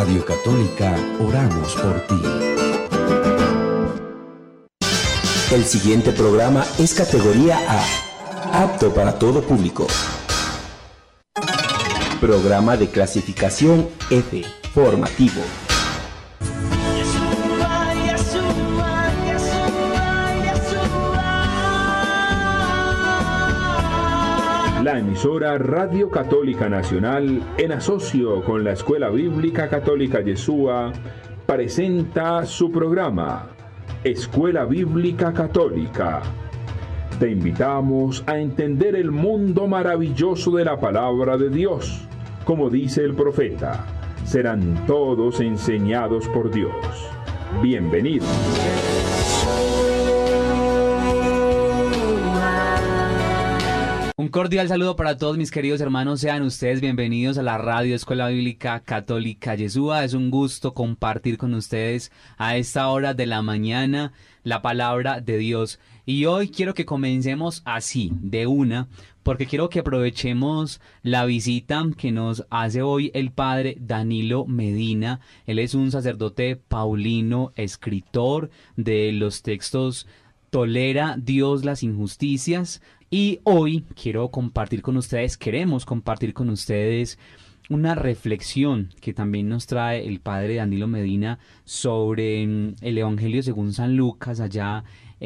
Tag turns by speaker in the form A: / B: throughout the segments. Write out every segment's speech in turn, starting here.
A: Radio Católica, oramos por ti.
B: El siguiente programa es categoría A, apto para todo público. Programa de clasificación F, formativo.
C: La emisora Radio Católica Nacional, en asocio con la Escuela Bíblica Católica Yeshua, presenta su programa, Escuela Bíblica Católica. Te invitamos a entender el mundo maravilloso de la palabra de Dios. Como dice el profeta, serán todos enseñados por Dios. Bienvenidos.
D: Un cordial saludo para todos mis queridos hermanos, sean ustedes bienvenidos a la Radio Escuela Bíblica Católica Yeshua. Es un gusto compartir con ustedes a esta hora de la mañana la palabra de Dios. Y hoy quiero que comencemos así, de una, porque quiero que aprovechemos la visita que nos hace hoy el padre Danilo Medina. Él es un sacerdote paulino, escritor de los textos Tolera Dios las injusticias. Y hoy queremos compartir con ustedes una reflexión que también nos trae el padre Danilo Medina sobre el Evangelio según San Lucas, allá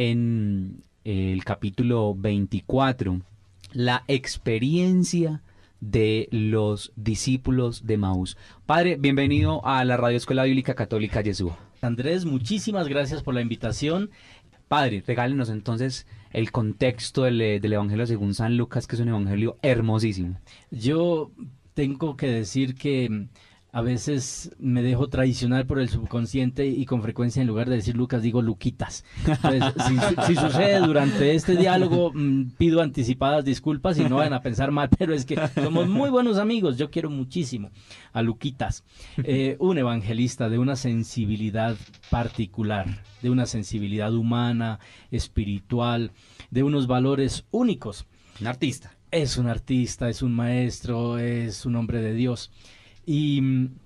D: en el capítulo 24, la experiencia de los discípulos de Emaús. Padre, bienvenido a la Radio Escuela Bíblica Católica Yeshua.
E: Andrés, muchísimas gracias por la invitación.
D: Padre, regálenos entonces el contexto del Evangelio según San Lucas, que es un evangelio hermosísimo.
E: Yo tengo que decir que a veces me dejo traicionar por el subconsciente y con frecuencia en lugar de decir Lucas digo Luquitas. Entonces, si sucede durante este diálogo, pido anticipadas disculpas y no vayan a pensar mal, pero es que somos muy buenos amigos. Yo quiero muchísimo a Luquitas, un evangelista de una sensibilidad particular, de una sensibilidad humana, espiritual, de unos valores únicos.
D: Un artista.
E: Es un artista, es un maestro, es un hombre de Dios. Y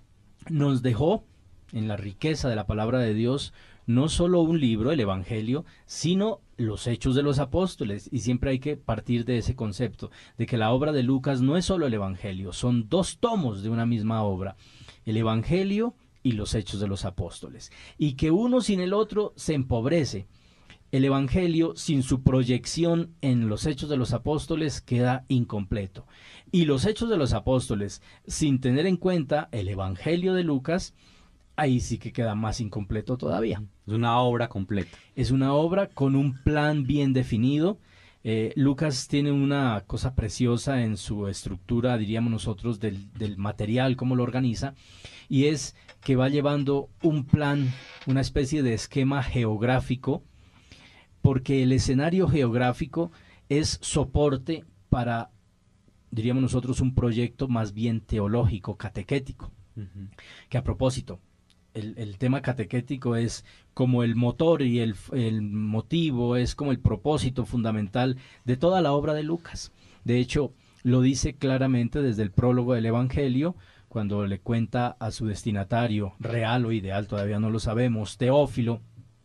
E: nos dejó en la riqueza de la palabra de Dios no solo un libro, el Evangelio, sino los Hechos de los Apóstoles. Y siempre hay que partir de ese concepto, de que la obra de Lucas no es solo el Evangelio, son dos tomos de una misma obra, el Evangelio y los Hechos de los Apóstoles. Y que uno sin el otro se empobrece. El Evangelio sin su proyección en los Hechos de los Apóstoles queda incompleto. Y los Hechos de los Apóstoles sin tener en cuenta el Evangelio de Lucas, ahí sí que queda más incompleto todavía.
D: Es una obra completa.
E: Es una obra con un plan bien definido. Lucas tiene una cosa preciosa en su estructura, diríamos nosotros, del material, cómo lo organiza, y es que va llevando un plan, una especie de esquema geográfico, porque el escenario geográfico es soporte para, diríamos nosotros, un proyecto más bien teológico, catequético. Uh-huh. Que a propósito, el tema catequético es como el motor y el motivo, es como el propósito fundamental de toda la obra de Lucas. De hecho, lo dice claramente desde el prólogo del Evangelio, cuando le cuenta a su destinatario, real o ideal, todavía no lo sabemos, Teófilo,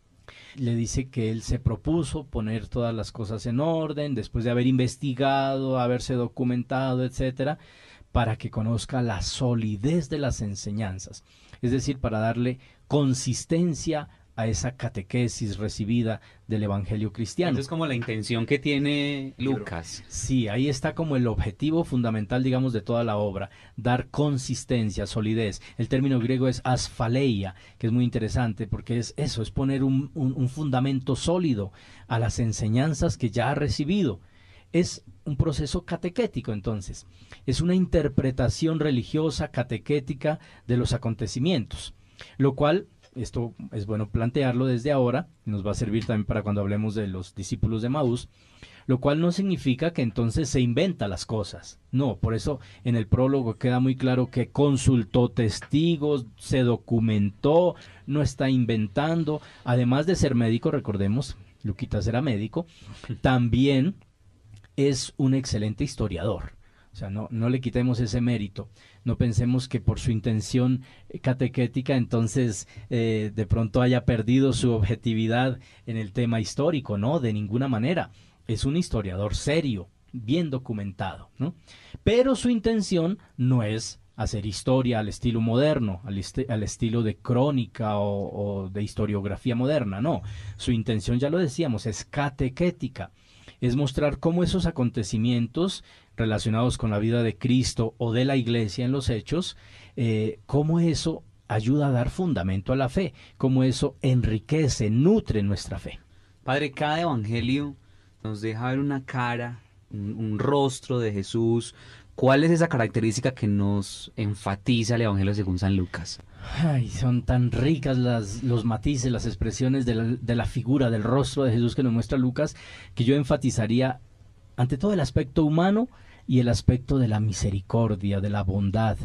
E: le dice que él se propuso poner todas las cosas en orden, después de haber investigado, haberse documentado, etcétera, para que conozca la solidez de las enseñanzas, es decir, para darle consistencia a esa catequesis recibida del Evangelio cristiano.
D: Esa es como la intención que tiene Lucas.
E: Sí, ahí está como el objetivo fundamental, digamos, de toda la obra, dar consistencia, solidez. El término griego es asphaleia, que es muy interesante porque es eso, es poner un fundamento sólido a las enseñanzas que ya ha recibido. Es un proceso catequético, entonces. Es una interpretación religiosa, catequética de los acontecimientos, lo cual, esto es bueno plantearlo desde ahora, nos va a servir también para cuando hablemos de los discípulos de Emaús, lo cual no significa que entonces se inventa las cosas. No, por eso en el prólogo queda muy claro que consultó testigos, se documentó, no está inventando. Además de ser médico, recordemos, Luquitas era médico, también es un excelente historiador. O sea, no le quitemos ese mérito. No pensemos que por su intención catequética entonces de pronto haya perdido su objetividad en el tema histórico. No, de ninguna manera. Es un historiador serio, bien documentado, ¿no? Pero su intención no es hacer historia al estilo moderno, al estilo de crónica o de historiografía moderna, no. Su intención, ya lo decíamos, es catequética. Es mostrar cómo esos acontecimientos relacionados con la vida de Cristo o de la Iglesia en los Hechos, cómo eso ayuda a dar fundamento a la fe, cómo eso enriquece, nutre nuestra fe.
D: Padre, cada evangelio nos deja ver una cara, un rostro de Jesús. ¿Cuál es esa característica que nos enfatiza el evangelio según San Lucas?
E: Ay, son tan ricas los matices, las expresiones de la figura, del rostro de Jesús que nos muestra Lucas, que yo enfatizaría ante todo el aspecto humano y el aspecto de la misericordia, de la bondad.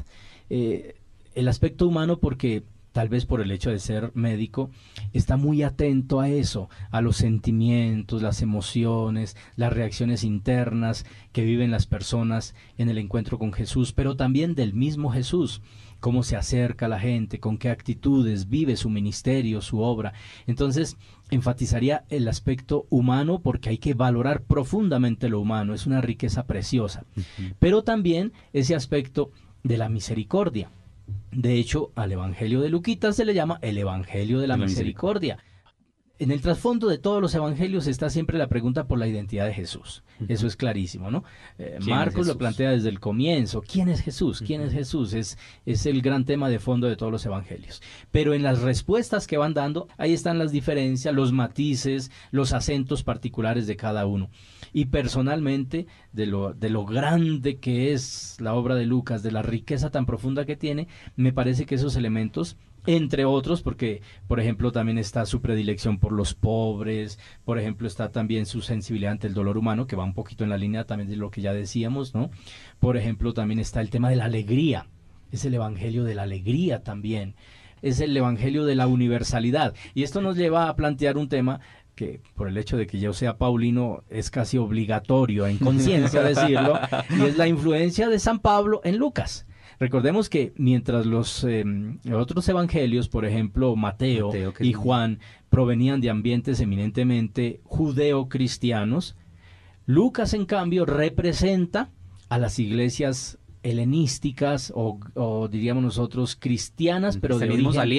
E: El aspecto humano porque tal vez por el hecho de ser médico, está muy atento a eso, a los sentimientos, las emociones, las reacciones internas que viven las personas en el encuentro con Jesús, pero también del mismo Jesús, cómo se acerca a la gente, con qué actitudes vive su ministerio, su obra. Entonces, enfatizaría el aspecto humano porque hay que valorar profundamente lo humano, es una riqueza preciosa, pero también ese aspecto de la misericordia. De hecho, al Evangelio de Luquitas se le llama el Evangelio de la Misericordia. En el trasfondo de todos los evangelios está siempre la pregunta por la identidad de Jesús. Eso es clarísimo, ¿no? Marcos lo plantea desde el comienzo. ¿Quién es Jesús? ¿Quién es Jesús? Es el gran tema de fondo de todos los evangelios. Pero en las respuestas que van dando, ahí están las diferencias, los matices, los acentos particulares de cada uno. Y personalmente, de lo grande que es la obra de Lucas, de la riqueza tan profunda que tiene, me parece que esos elementos, entre otros, porque por ejemplo también está su predilección por los pobres, por ejemplo está también su sensibilidad ante el dolor humano, que va un poquito en la línea también de lo que ya decíamos, ¿no? Por ejemplo también está el tema de la alegría, es el evangelio de la alegría también, es el evangelio de la universalidad, y esto nos lleva a plantear un tema que por el hecho de que yo sea paulino es casi obligatorio en conciencia decirlo, y es la influencia de San Pablo en Lucas. Recordemos que mientras los otros evangelios, por ejemplo Mateo y Juan, provenían de ambientes eminentemente judeo-cristianos, Lucas en cambio representa a las iglesias helenísticas o diríamos nosotros cristianas, pero de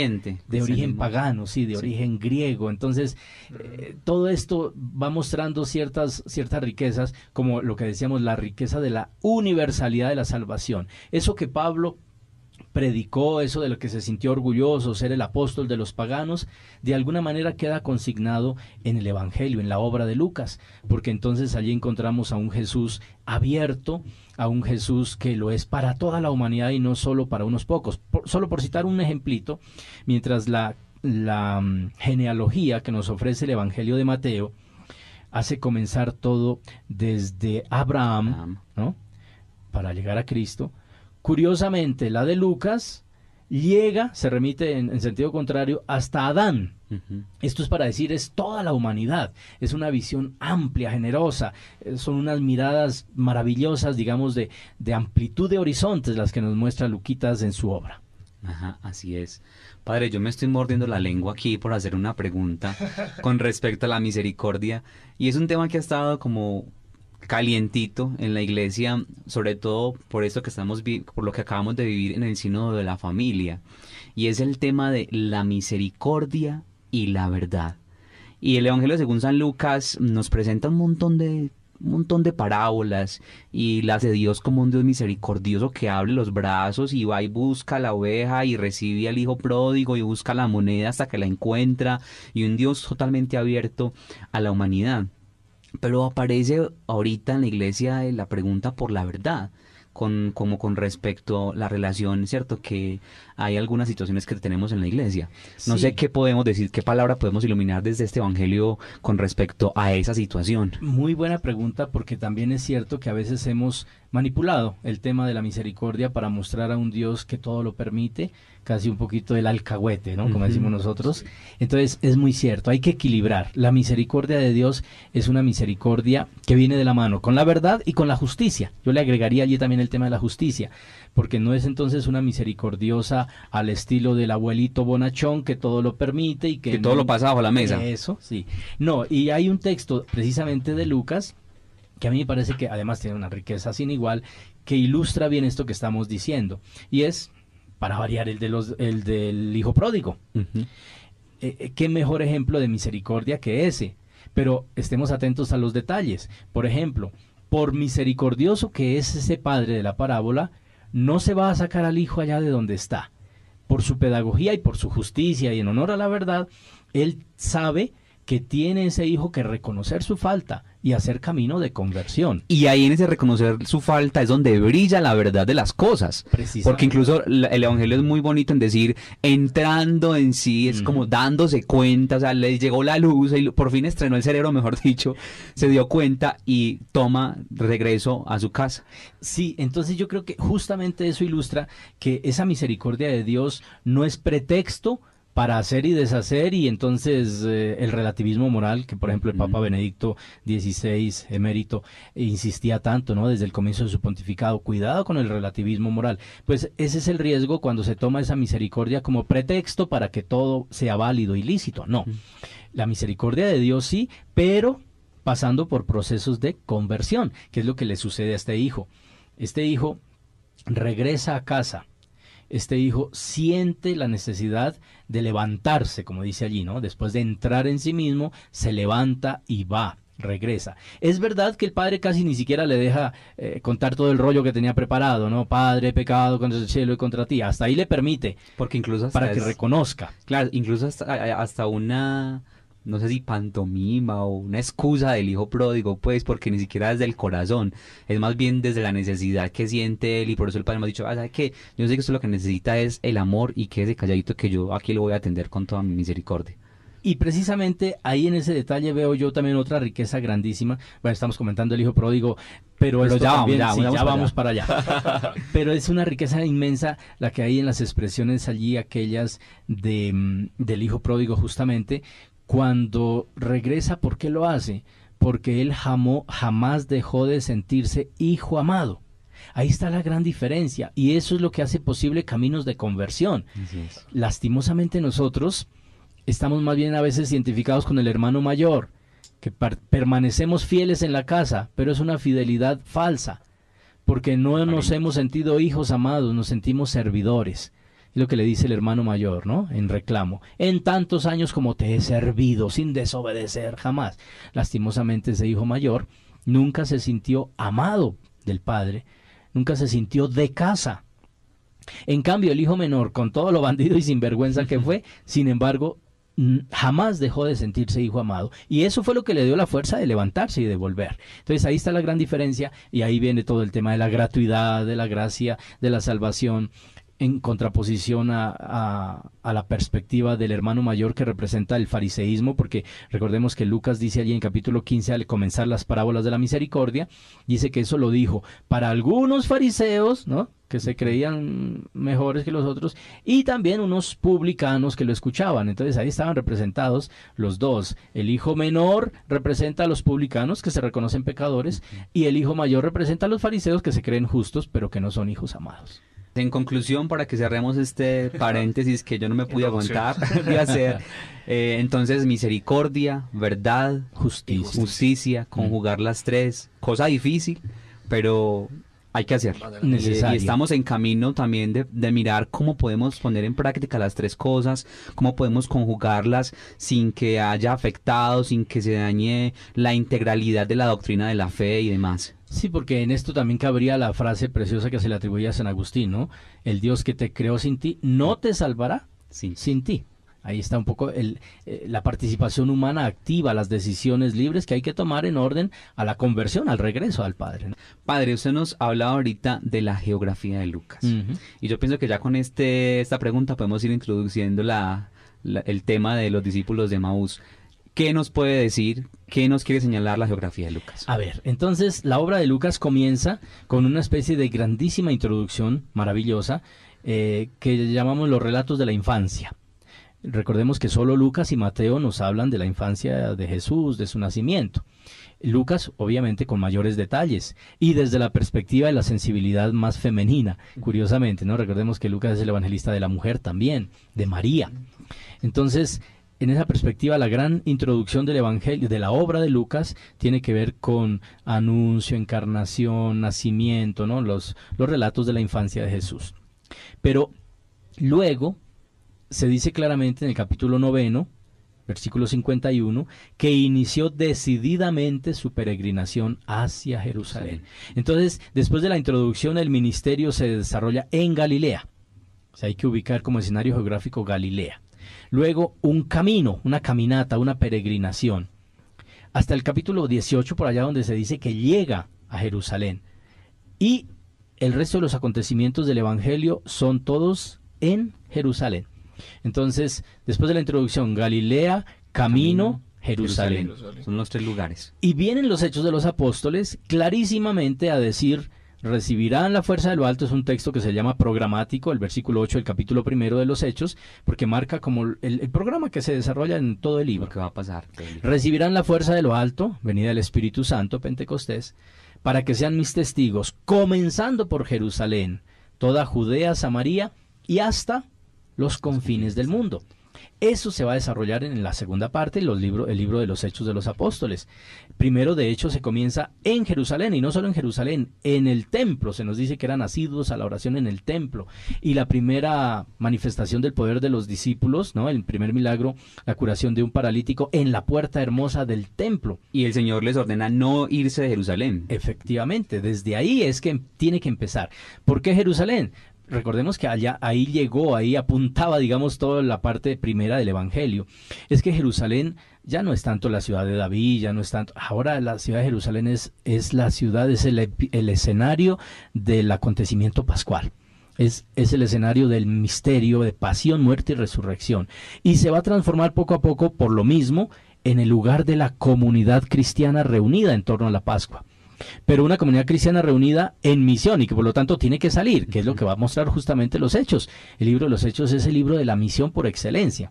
E: origen pagano, sí, de origen griego. Entonces, todo esto va mostrando ciertas riquezas, como lo que decíamos, la riqueza de la universalidad de la salvación. Eso que Pablo predicó, eso de lo que se sintió orgulloso, ser el apóstol de los paganos, de alguna manera queda consignado en el Evangelio, en la obra de Lucas, porque entonces allí encontramos a un Jesús abierto, a un Jesús que lo es para toda la humanidad y no solo para unos pocos. Solo por citar un ejemplito, mientras la genealogía que nos ofrece el Evangelio de Mateo hace comenzar todo desde Abraham, ¿no?, para llegar a Cristo. Curiosamente, la de Lucas se remite en sentido contrario hasta Adán. Esto es para decir, es toda la humanidad, es una visión amplia, generosa, son unas miradas maravillosas, digamos, de amplitud de horizontes las que nos muestra Luquitas en su obra.
D: Ajá, así es. Padre, yo me estoy mordiendo la lengua aquí por hacer una pregunta con respecto a la misericordia, y es un tema que ha estado como calientito en la iglesia, sobre todo por esto que por lo que acabamos de vivir en el sínodo de la familia, y es el tema de la misericordia y la verdad. Y el Evangelio según San Lucas nos presenta un montón de parábolas y las de Dios como un Dios misericordioso que abre los brazos y va y busca a la oveja y recibe al hijo pródigo y busca la moneda hasta que la encuentra, y un Dios totalmente abierto a la humanidad. Pero aparece ahorita en la iglesia la pregunta por la verdad, como con respecto a la relación, ¿cierto? Que hay algunas situaciones que tenemos en la iglesia. No sé qué podemos decir, qué palabra podemos iluminar desde este evangelio con respecto a esa situación.
E: Muy buena pregunta, porque también es cierto que a veces hemos manipulado el tema de la misericordia para mostrar a un Dios que todo lo permite, casi un poquito del alcahuete, ¿no? Como decimos nosotros. Entonces es muy cierto, hay que equilibrar. La misericordia de Dios es una misericordia que viene de la mano con la verdad y con la justicia. Yo le agregaría allí también el tema de la justicia, porque no es entonces una misericordiosa al estilo del abuelito bonachón que todo lo permite y que
D: todo lo pasa bajo la mesa.
E: Eso, sí. No, y hay un texto precisamente de Lucas que a mí me parece que además tiene una riqueza sin igual, que ilustra bien esto que estamos diciendo, y es, para variar, el del hijo pródigo. Qué mejor ejemplo de misericordia que ese, pero estemos atentos a los detalles. Por ejemplo, por misericordioso que es ese padre de la parábola, no se va a sacar al hijo allá de donde está. Por su pedagogía y por su justicia y en honor a la verdad, él sabe que tiene ese hijo que reconocer su falta y hacer camino de conversión.
D: Y ahí en ese reconocer su falta es donde brilla la verdad de las cosas. Porque incluso el Evangelio es muy bonito en decir, entrando en sí, es como dándose cuenta, o sea, le llegó la luz, y por fin estrenó el cerebro, mejor dicho, se dio cuenta y toma regreso a su casa.
E: Sí, entonces yo creo que justamente eso ilustra que esa misericordia de Dios no es pretexto para hacer y deshacer, y entonces el relativismo moral, que por ejemplo el Papa Benedicto XVI, emérito, insistía tanto, ¿no? Desde el comienzo de su pontificado, cuidado con el relativismo moral. Pues ese es el riesgo cuando se toma esa misericordia como pretexto para que todo sea válido y lícito. No, la misericordia de Dios sí, pero pasando por procesos de conversión, que es lo que le sucede a este hijo. Este hijo regresa a casa. Este hijo siente la necesidad de levantarse, como dice allí, ¿no? Después de entrar en sí mismo, se levanta y va, regresa. Es verdad que el padre casi ni siquiera le deja contar todo el rollo que tenía preparado, ¿no? Padre, he pecado contra el cielo y contra ti. Hasta ahí le permite,
D: porque incluso hasta
E: para que reconozca.
D: Claro, incluso hasta una, no sé si pantomima o una excusa del hijo pródigo, pues, porque ni siquiera desde el corazón, es más bien desde la necesidad que siente él, y por eso el padre me ha dicho, ¿sabe qué? Yo sé que usted lo que necesita es el amor, y quédese calladito que yo aquí lo voy a atender con toda mi misericordia.
E: Y precisamente ahí en ese detalle veo yo también otra riqueza grandísima. Bueno, estamos comentando el hijo pródigo, pero esto también, vamos para allá. Pero es una riqueza inmensa la que hay en las expresiones allí, aquellas del hijo pródigo justamente. Cuando regresa, ¿por qué lo hace? Porque él jamás dejó de sentirse hijo amado. Ahí está la gran diferencia, y eso es lo que hace posible caminos de conversión. Lastimosamente nosotros estamos más bien a veces identificados con el hermano mayor, que permanecemos fieles en la casa, pero es una fidelidad falsa, porque no nos hemos sentido hijos amados, nos sentimos servidores. Es lo que le dice el hermano mayor, ¿no? En reclamo. En tantos años como te he servido, sin desobedecer jamás. Lastimosamente ese hijo mayor nunca se sintió amado del padre, nunca se sintió de casa. En cambio, el hijo menor, con todo lo bandido y sinvergüenza que fue, sin embargo, jamás dejó de sentirse hijo amado, y eso fue lo que le dio la fuerza de levantarse y de volver. Entonces ahí está la gran diferencia, y ahí viene todo el tema de la gratuidad, de la gracia, de la salvación, en contraposición a la perspectiva del hermano mayor que representa el fariseísmo, porque recordemos que Lucas dice allí en capítulo 15, al comenzar las parábolas de la misericordia, dice que eso lo dijo para algunos fariseos, ¿no?, que se creían mejores que los otros, y también unos publicanos que lo escuchaban. Entonces ahí estaban representados los dos. El hijo menor representa a los publicanos, que se reconocen pecadores, y el hijo mayor representa a los fariseos, que se creen justos, pero que no son hijos amados.
D: En conclusión, para que cerremos este paréntesis que yo no me pude aguantar de hacer, entonces misericordia, verdad, justicia, conjugar las tres, cosa difícil, pero hay que hacerlo. Y estamos en camino también de mirar cómo podemos poner en práctica las tres cosas, cómo podemos conjugarlas sin que haya afectado, sin que se dañe la integralidad de la doctrina de la fe y demás.
E: Sí, porque en esto también cabría la frase preciosa que se le atribuye a San Agustín, ¿no? El Dios que te creó sin ti no te salvará sin ti. Ahí está un poco la participación humana activa, las decisiones libres que hay que tomar en orden a la conversión, al regreso al Padre, ¿no?
D: Padre, usted nos hablaba ahorita de la geografía de Lucas. Y yo pienso que ya con esta pregunta podemos ir introduciendo el tema de los discípulos de Emaús. ¿qué nos puede decir? ¿Qué nos quiere señalar la geografía de Lucas?
E: A ver, entonces la obra de Lucas comienza con una especie de grandísima introducción maravillosa que llamamos los relatos de la infancia. Recordemos que solo Lucas y Mateo nos hablan de la infancia de Jesús, de su nacimiento. Lucas, obviamente, con mayores detalles y desde la perspectiva de la sensibilidad más femenina, curiosamente, ¿no? Recordemos que Lucas es el evangelista de la mujer también, de María. Entonces, en esa perspectiva, la gran introducción del evangelio, de la obra de Lucas, tiene que ver con anuncio, encarnación, nacimiento, ¿no? Los relatos de la infancia de Jesús. Pero luego se dice claramente en el capítulo 9, versículo 51, que inició decididamente su peregrinación hacia Jerusalén. Entonces, después de la introducción, el ministerio se desarrolla en Galilea. O sea, hay que ubicar como escenario geográfico Galilea. Luego, un camino, una caminata, una peregrinación. Hasta el capítulo 18, por allá donde se dice que llega a Jerusalén. Y el resto de los acontecimientos del Evangelio son todos en Jerusalén. Entonces, después de la introducción, Galilea, camino, Jerusalén.
D: Son los 3 lugares.
E: Y vienen los Hechos de los Apóstoles clarísimamente a decir, recibirán la fuerza de lo alto. Es un texto que se llama programático, el versículo 8 del capítulo 1 de los Hechos, porque marca como el programa que se desarrolla en todo el libro.
D: Lo que va a pasar.
E: Recibirán la fuerza de lo alto, venida del Espíritu Santo, Pentecostés, para que sean mis testigos, comenzando por Jerusalén, toda Judea, Samaria y hasta los confines del mundo. Eso se va a desarrollar en la segunda parte, el libro de los Hechos de los Apóstoles. Primero, de hecho, se comienza en Jerusalén, y no solo en Jerusalén, en el templo. Se nos dice que eran asiduos a la oración en el templo. Y la primera manifestación del poder de los discípulos, ¿no? El primer milagro, la curación de un paralítico en la puerta hermosa del templo.
D: Y el Señor les ordena no irse de Jerusalén.
E: Efectivamente, desde ahí es que tiene que empezar. ¿Por qué Jerusalén? Recordemos que ahí apuntaba, digamos, toda la parte primera del Evangelio. Es que Jerusalén ya no es tanto la ciudad de David, ya no es tanto. Ahora la ciudad de Jerusalén es la ciudad, es el escenario del acontecimiento pascual. Es el escenario del misterio de pasión, muerte y resurrección. Y se va a transformar poco a poco, por lo mismo, en el lugar de la comunidad cristiana reunida en torno a la Pascua. Pero una comunidad cristiana reunida en misión y que por lo tanto tiene que salir, que es lo que va a mostrar justamente los Hechos. El libro de los Hechos es el libro de la misión por excelencia.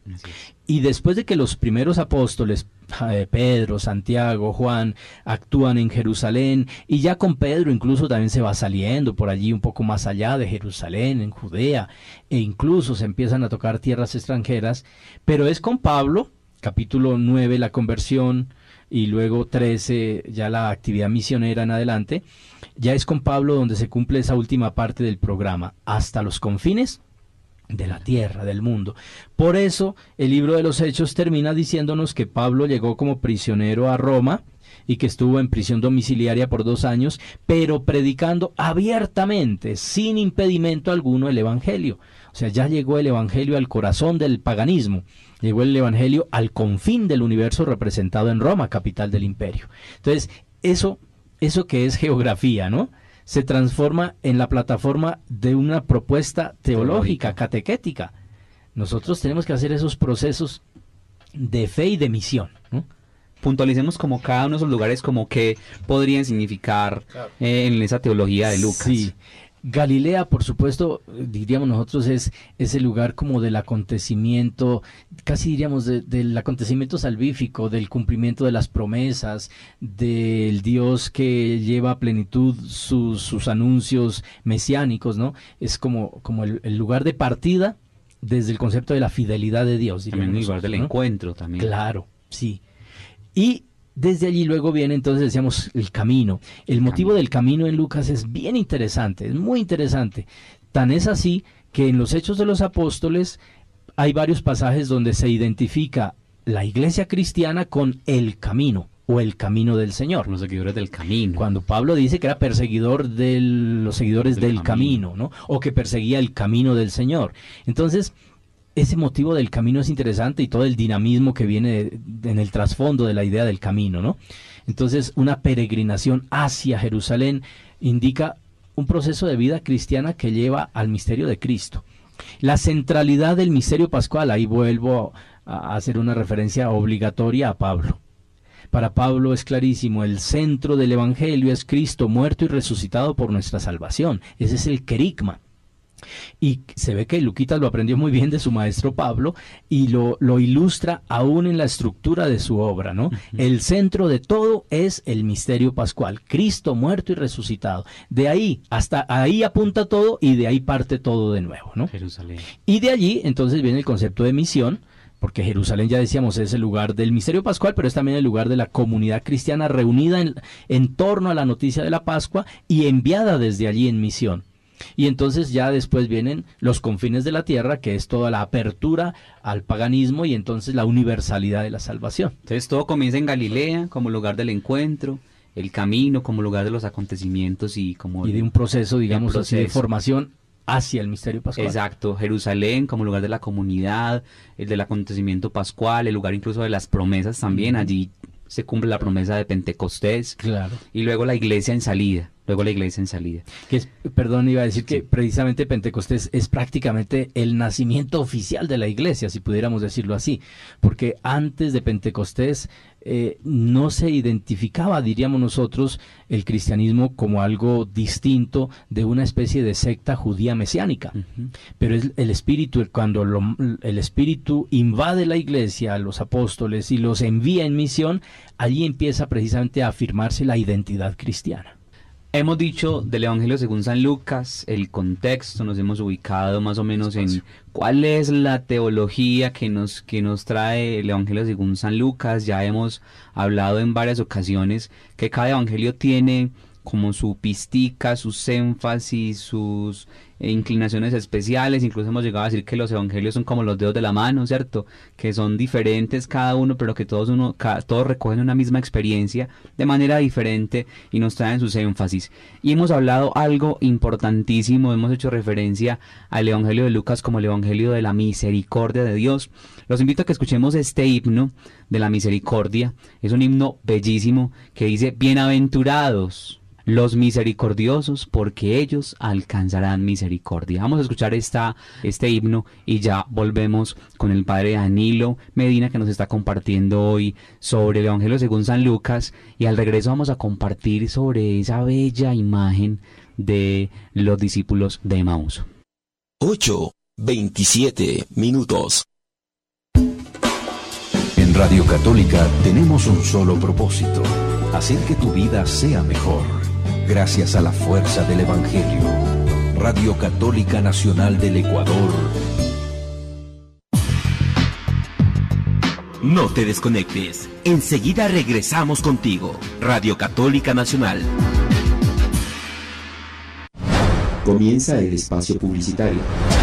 E: Y después de que los primeros apóstoles, Pedro, Santiago, Juan, actúan en Jerusalén, y ya con Pedro incluso también se va saliendo por allí un poco más allá de Jerusalén, en Judea, e incluso se empiezan a tocar tierras extranjeras, pero es con Pablo, capítulo 9, la conversión, y luego 13, ya la actividad misionera en adelante, ya es con Pablo donde se cumple esa última parte del programa, hasta los confines de la tierra, del mundo. Por eso el libro de los Hechos termina diciéndonos que Pablo llegó como prisionero a Roma y que estuvo en prisión domiciliaria por 2 años, pero predicando abiertamente, sin impedimento alguno, el Evangelio. O sea, ya llegó el Evangelio al corazón del paganismo, llegó el Evangelio al confín del universo representado en Roma, capital del imperio. Entonces, eso que es geografía, ¿no?, se transforma en la plataforma de una propuesta teológica, catequética. Nosotros tenemos que hacer esos procesos de fe y de misión, ¿no?
D: Puntualicemos como cada uno de esos lugares, como que podrían significar en esa teología de Lucas.
E: Sí. Galilea, por supuesto, diríamos nosotros, es el lugar como del acontecimiento, casi diríamos del acontecimiento salvífico, del cumplimiento de las promesas, del Dios que lleva a plenitud sus anuncios mesiánicos, ¿no? Es como el lugar de partida desde el concepto de la fidelidad de Dios.
D: También el lugar del encuentro también.
E: Claro, sí. Y desde allí luego viene, entonces decíamos, el camino. El motivo del camino en Lucas es bien interesante, es muy interesante. Tan es así que en los Hechos de los Apóstoles hay varios pasajes donde se identifica la iglesia cristiana con el camino o el camino del Señor.
D: Los seguidores del camino.
E: Cuando Pablo dice que era perseguidor de los seguidores del camino, ¿no? O que perseguía el camino del Señor. Entonces, ese motivo del camino es interesante y todo el dinamismo que viene en el trasfondo de la idea del camino, ¿no? Entonces, una peregrinación hacia Jerusalén indica un proceso de vida cristiana que lleva al misterio de Cristo. La centralidad del misterio pascual, ahí vuelvo a hacer una referencia obligatoria a Pablo. Para Pablo es clarísimo, el centro del Evangelio es Cristo muerto y resucitado por nuestra salvación. Ese es el querigma. Y se ve que Luquitas lo aprendió muy bien de su maestro Pablo y lo ilustra aún en la estructura de su obra, ¿no? El centro de todo es el misterio pascual, Cristo muerto y resucitado. De ahí, hasta ahí apunta todo y de ahí parte todo de nuevo, ¿no?
D: Jerusalén.
E: Y de allí entonces viene el concepto de misión, porque Jerusalén, ya decíamos, es el lugar del misterio pascual, pero es también el lugar de la comunidad cristiana reunida en torno a la noticia de la Pascua y enviada desde allí en misión. Y entonces ya después vienen los confines de la tierra, que es toda la apertura al paganismo y entonces la universalidad de la salvación.
D: Entonces todo comienza en Galilea como lugar del encuentro, el camino como lugar de los acontecimientos y de
E: un proceso, digamos así, de formación hacia el misterio pascual.
D: Exacto, Jerusalén como lugar de la comunidad, el del acontecimiento pascual, el lugar incluso de las promesas también, allí se cumple la promesa de Pentecostés.
E: Claro.
D: Y luego la iglesia en salida.
E: Que es, perdón, iba a decir que precisamente Pentecostés es prácticamente el nacimiento oficial de la iglesia, si pudiéramos decirlo así, porque antes de Pentecostés no se identificaba, diríamos nosotros, el cristianismo como algo distinto de una especie de secta judía mesiánica. Pero es el Espíritu, cuando el Espíritu invade la iglesia, a los apóstoles y los envía en misión, allí empieza precisamente a afirmarse la identidad cristiana.
D: Hemos dicho del Evangelio según San Lucas, el contexto, nos hemos ubicado más o menos en cuál es la teología que nos trae el Evangelio según San Lucas. Ya hemos hablado en varias ocasiones que cada evangelio tiene como su pistica, sus énfasis, sus inclinaciones especiales. Incluso hemos llegado a decir que los evangelios son como los dedos de la mano, ¿cierto? Que son diferentes cada uno, pero que todos recogen una misma experiencia de manera diferente y nos traen sus énfasis. Y hemos hablado algo importantísimo, hemos hecho referencia al evangelio de Lucas como el evangelio de la misericordia de Dios. Los invito a que escuchemos este himno de la misericordia. Es un himno bellísimo que dice: bienaventurados los misericordiosos, porque ellos alcanzarán misericordia. Vamos a escuchar este himno y ya volvemos con el padre Danilo Medina, que nos está compartiendo hoy sobre el Evangelio según San Lucas, y al regreso vamos a compartir sobre esa bella imagen de los discípulos de Emaús.
B: 8:27 minutos.
A: En Radio Católica tenemos un solo propósito: hacer que tu vida sea mejor. Gracias a la fuerza del Evangelio. Radio Católica Nacional del Ecuador.
B: No te desconectes. Enseguida regresamos contigo. Radio Católica Nacional. Comienza el espacio publicitario.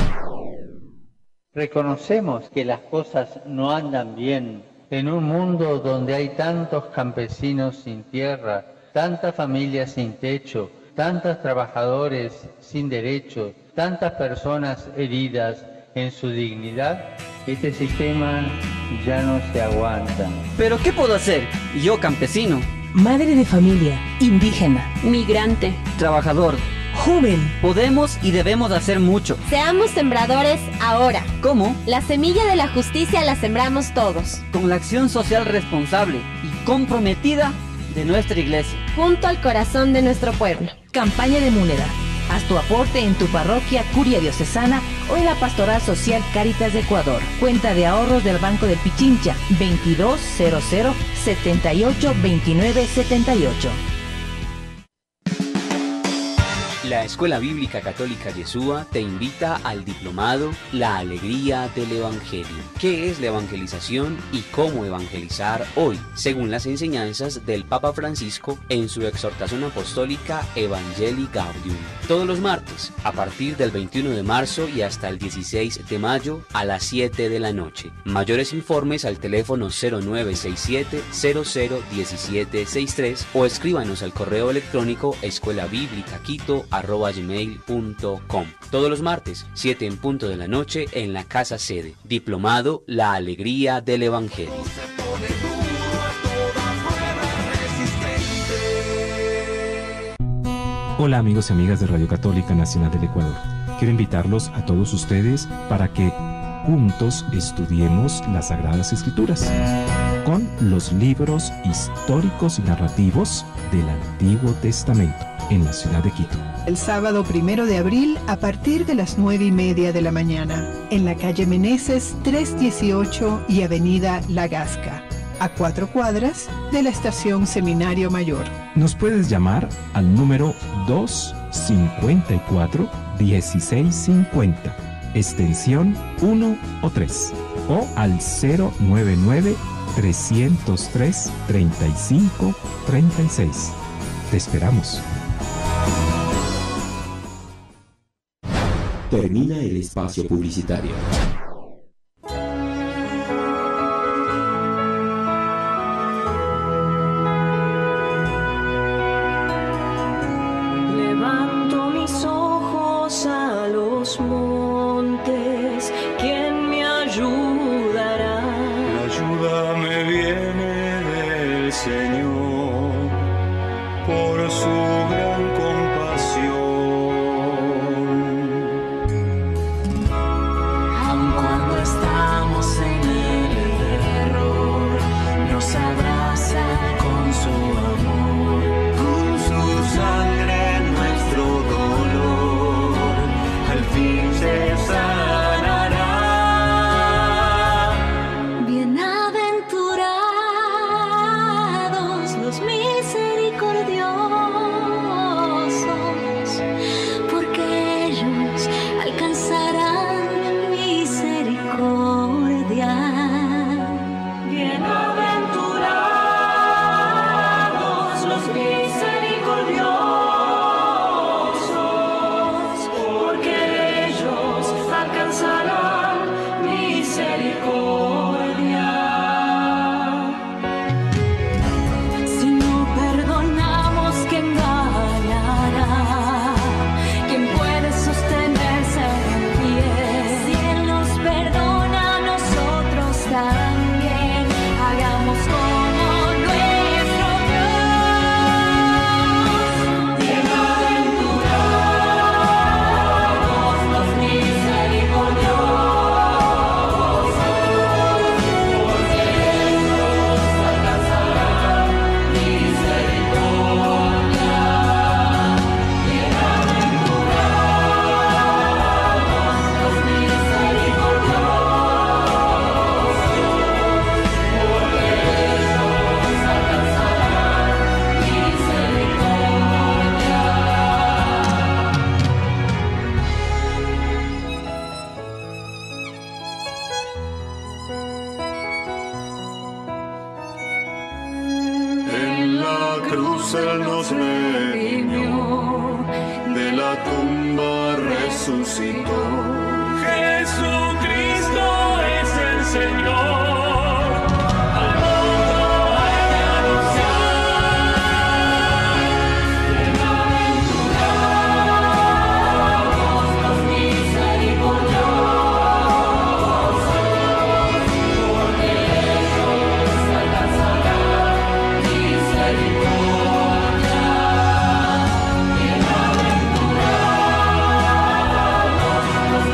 F: Reconocemos que las cosas no andan bien en un mundo donde hay tantos campesinos sin tierra, tantas familias sin techo, tantos trabajadores sin derechos, tantas personas heridas en su dignidad. Este sistema ya no se aguanta.
G: ¿Pero qué puedo hacer? Yo, campesino,
H: madre de familia, indígena,
I: migrante,
G: trabajador,
H: joven,
G: podemos y debemos hacer mucho.
I: Seamos sembradores ahora.
G: ¿Cómo?
I: La semilla de la justicia la sembramos todos.
G: Con la acción social responsable y comprometida de nuestra iglesia.
I: Junto al corazón de nuestro pueblo.
H: Campaña de Múnera. Haz tu aporte en tu parroquia, curia diocesana o en la Pastoral Social Cáritas de Ecuador. Cuenta de ahorros del Banco del Pichincha, 2200 78 29 78.
J: La Escuela Bíblica Católica Yeshua te invita al diplomado La Alegría del Evangelio. ¿Qué es la evangelización y cómo evangelizar hoy? Según las enseñanzas del Papa Francisco en su exhortación apostólica Evangelii Gaudium. Todos los martes, a partir del 21 de marzo y hasta el 16 de mayo a las 7 de la noche. Mayores informes al teléfono 0967 001763 o escríbanos al correo electrónico escuelabiblicaquito@gmail.com. Todos los martes, 7 en punto de la noche, en la casa sede. Diplomado La Alegría del Evangelio.
K: Hola amigos y amigas de Radio Católica Nacional del Ecuador. quiero invitarlos a todos ustedes para que juntos estudiemos las Sagradas Escrituras con los libros históricos y narrativos del Antiguo Testamento en la ciudad de Quito.
L: El sábado 1 de abril a partir de las 9:30 de la mañana, en la calle Meneses 318 y avenida La Gasca, a 4 cuadras de la estación Seminario Mayor.
K: Nos puedes llamar al número 254-1650, extensión 1 o 3, o al 099-303-3536. Te esperamos.
B: Termina el espacio publicitario.
M: Levanto mis ojos a los montes, ¿quién me ayudará?
N: La ayuda me viene del Señor, por su gran compasión.
M: Aun cuando estamos en el error, nos abraza con su amor,
N: con su sangre nuestro dolor al fin se sanará.
M: Bienaventurados los misericordiosos, porque ellos alcanzarán misericordia. Bienaventurados los misericordiosos, porque ellos alcanzarán misericordia. Si no perdonamos, ¿quién ganará? ¿Quién puede sostenerse en pie? Si Él nos perdona, nosotros también hagamos como nuestro Dios. Bienaventurados los misericordiosos, porque ellos alcanzarán misericordia. Bienaventurados los misericordiosos, porque ellos alcanzarán misericordia.
N: En la cruz Él nos redimió, de la tumba resucitó. Jesucristo es el Señor, al mundo hay que anunciar. Bienaventurados los misericordiosos, porque ellos alcanzarán misericordia. Bienaventurados los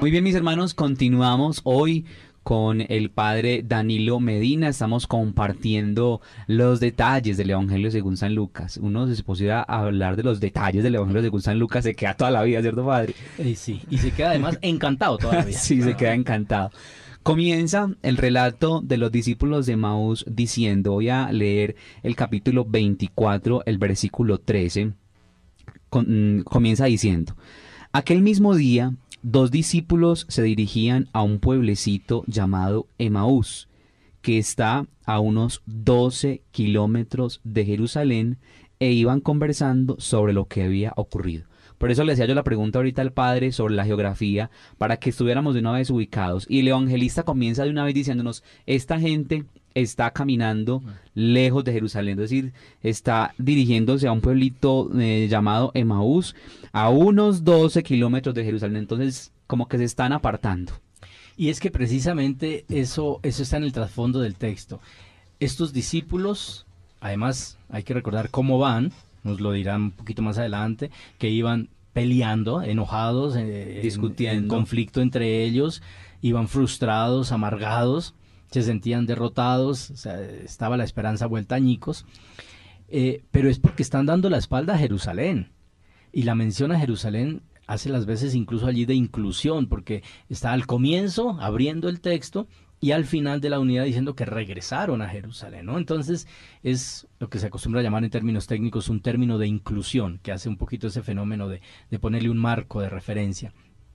D: Muy bien, mis hermanos, continuamos hoy con el padre Danilo Medina. Estamos compartiendo los detalles del Evangelio según San Lucas. Uno, si se pusiera a hablar de los detalles del Evangelio según San Lucas, se queda toda la vida, ¿cierto, padre?
E: Sí, y se queda además encantado toda la vida.
D: Sí, se queda encantado. Comienza el relato de los discípulos de Emaús diciendo, voy a leer el capítulo 24, el versículo 13, comienza diciendo, aquel mismo día, 2 discípulos se dirigían a un pueblecito llamado Emaús, que está a unos 12 kilómetros de Jerusalén, e iban conversando sobre lo que había ocurrido. Por eso le hacía yo la pregunta ahorita al padre sobre la geografía, para que estuviéramos de una vez ubicados. Y el evangelista comienza de una vez diciéndonos, esta gente está caminando lejos de Jerusalén, es decir, está dirigiéndose a un pueblito llamado Emaús, a unos 12 kilómetros de Jerusalén. Entonces, como que se están apartando.
E: Y es que precisamente eso está en el trasfondo del texto. Estos discípulos, además, hay que recordar cómo van, nos lo dirán un poquito más adelante, que iban peleando, enojados, discutiendo, en conflicto entre ellos, iban frustrados, amargados, se sentían derrotados, o sea, estaba la esperanza vuelta añicos, pero es porque están dando la espalda a Jerusalén, y la mención a Jerusalén hace las veces incluso allí de inclusión, porque está al comienzo abriendo el texto, y al final de la unidad diciendo que regresaron a Jerusalén, ¿no? Entonces es lo que se acostumbra a llamar en términos técnicos un término de inclusión, que hace un poquito ese fenómeno de ponerle un marco de referencia.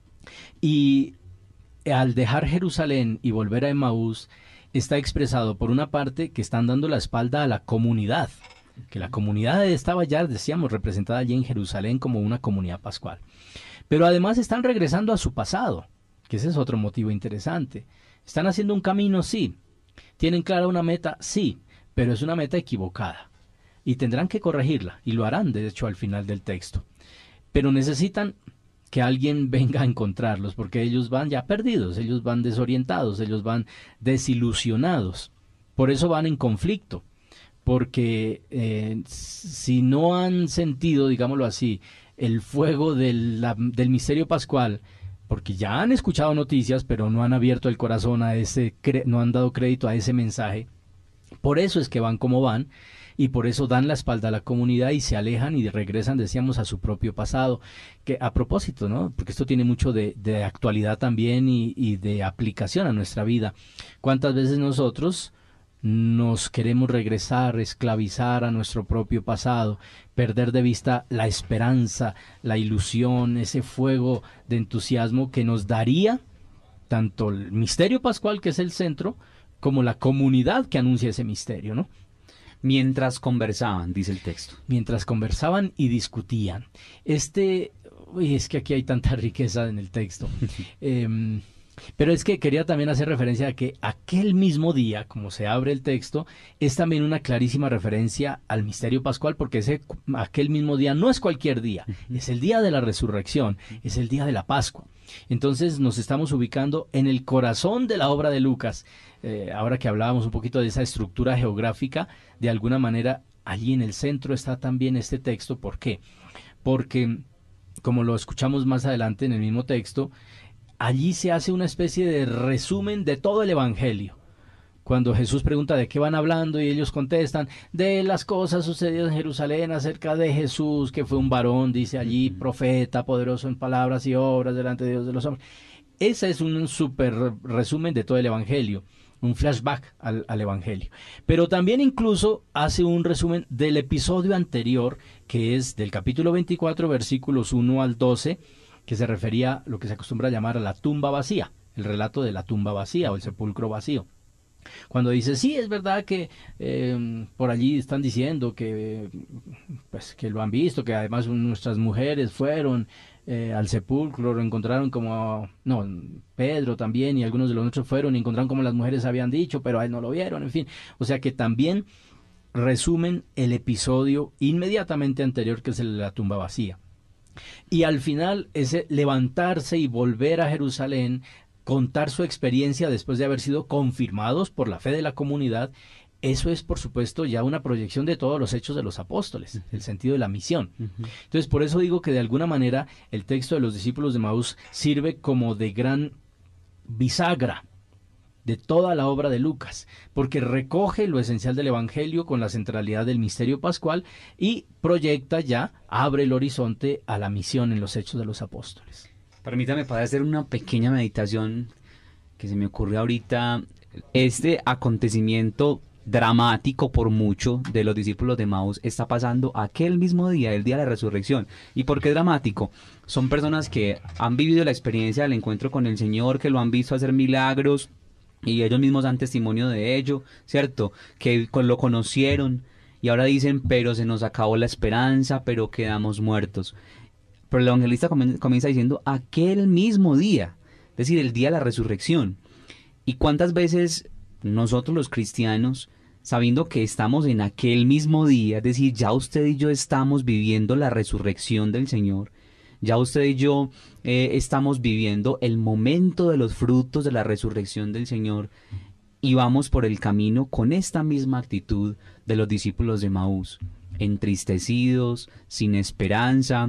E: Y al dejar Jerusalén y volver a Emaús, está expresado por una parte que están dando la espalda a la comunidad, que la comunidad estaba ya, decíamos, representada allí en Jerusalén como una comunidad pascual. Pero además están regresando a su pasado, que ese es otro motivo interesante. ¿Están haciendo un camino? Sí. ¿Tienen clara una meta? Sí, pero es una meta equivocada. Y tendrán que corregirla, y lo harán, de hecho, al final del texto. Pero necesitan que alguien venga a encontrarlos, porque ellos van ya perdidos, ellos van desorientados, ellos van desilusionados. Por eso van en conflicto, porque si no han sentido, digámoslo así, el fuego del misterio pascual, porque ya han escuchado noticias, pero no han abierto el corazón a no han dado crédito a ese mensaje. Por eso es que van como van, y por eso dan la espalda a la comunidad y se alejan y regresan, decíamos, a su propio pasado. Que a propósito, ¿no? Porque esto tiene mucho de actualidad también y de aplicación a nuestra vida. ¿Cuántas veces nosotros nos queremos regresar, esclavizar a nuestro propio pasado, perder de vista la esperanza, la ilusión, ese fuego de entusiasmo que nos daría tanto el misterio pascual, que es el centro, como la comunidad que anuncia ese misterio, ¿no?
D: Mientras conversaban, dice el texto.
E: Mientras conversaban y discutían. Es que aquí hay tanta riqueza en el texto. Pero es que quería también hacer referencia a que aquel mismo día, como se abre el texto, es también una clarísima referencia al misterio pascual, porque aquel mismo día no es cualquier día, es el día de la resurrección, es el día de la Pascua. Entonces nos estamos ubicando en el corazón de la obra de Lucas. Ahora que hablábamos un poquito de esa estructura geográfica, de alguna manera allí en el centro está también este texto. ¿Por qué? Porque, como lo escuchamos más adelante en el mismo texto, allí se hace una especie de resumen de todo el Evangelio. Cuando Jesús pregunta de qué van hablando y ellos contestan de las cosas sucedidas en Jerusalén acerca de Jesús, que fue un varón, dice allí, profeta, poderoso en palabras y obras delante de Dios de los hombres. Ese es un súper resumen de todo el Evangelio, un flashback al Evangelio. Pero también incluso hace un resumen del episodio anterior, que es del capítulo 24, versículos 1 al 12, que se refería a lo que se acostumbra a llamar a la tumba vacía, el relato de la tumba vacía o el sepulcro vacío. Cuando dice, sí, es verdad que por allí están diciendo que lo han visto, que además nuestras mujeres fueron al sepulcro, lo encontraron como, no, Pedro también y algunos de los nuestros fueron y encontraron como las mujeres habían dicho, pero a él no lo vieron, en fin. O sea que también resumen el episodio inmediatamente anterior, que es el de la tumba vacía. Y al final ese levantarse y volver a Jerusalén, contar su experiencia después de haber sido confirmados por la fe de la comunidad, eso es, por supuesto, ya una proyección de todos los hechos de los apóstoles, el sentido de la misión. Entonces, por eso digo que de alguna manera el texto de los discípulos de Emaús sirve como de gran bisagra de toda la obra de Lucas, porque recoge lo esencial del Evangelio con la centralidad del misterio pascual y proyecta ya, abre el horizonte a la misión en los hechos de los apóstoles.
D: Permítame, para hacer una pequeña meditación que se me ocurre ahorita. Este acontecimiento dramático por mucho de los discípulos de Emaús está pasando aquel mismo día, el día de la resurrección. ¿Y por qué dramático? Son personas que han vivido la experiencia del encuentro con el Señor, que lo han visto hacer milagros y ellos mismos dan testimonio de ello, ¿cierto? Que lo conocieron y ahora dicen, pero se nos acabó la esperanza, pero quedamos muertos. Pero el evangelista comienza diciendo aquel mismo día, es decir, el día de la resurrección. ¿Y cuántas veces nosotros los cristianos, sabiendo que estamos en aquel mismo día, es decir, ya usted y yo estamos viviendo la resurrección del Señor, ya usted y yo estamos viviendo el momento de los frutos de la resurrección del Señor y vamos por el camino con esta misma actitud de los discípulos de Emaús, entristecidos, sin esperanza,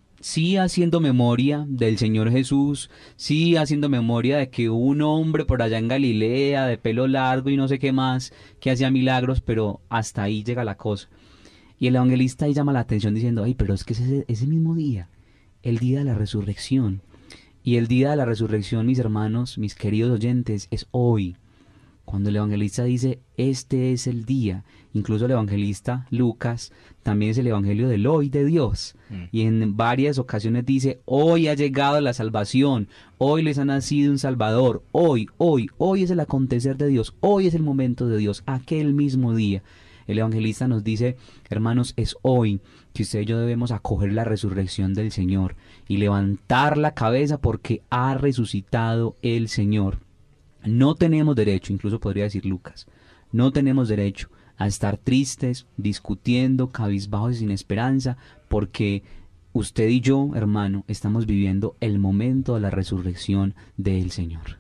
D: sí haciendo memoria del Señor Jesús, sí haciendo memoria de que un hombre por allá en Galilea, de pelo largo y no sé qué más, que hacía milagros, pero hasta ahí llega la cosa. Y el evangelista ahí llama la atención diciendo, ay, pero es que ese mismo día, el día de la resurrección. Y el día de la resurrección, mis hermanos, mis queridos oyentes, es hoy. Cuando el evangelista dice, este es el día, incluso el evangelista Lucas también es el evangelio del hoy de Dios. Y en varias ocasiones dice, hoy ha llegado la salvación, hoy les ha nacido un Salvador, hoy es el acontecer de Dios, hoy es el momento de Dios, aquel mismo día. El evangelista nos dice, hermanos, es hoy que usted y yo debemos acoger la resurrección del Señor y levantar la cabeza porque ha resucitado el Señor. No tenemos derecho, incluso podría decir Lucas, no tenemos derecho a estar tristes, discutiendo, cabizbajos y sin esperanza, porque usted y yo, hermano, estamos viviendo el momento de la resurrección del Señor.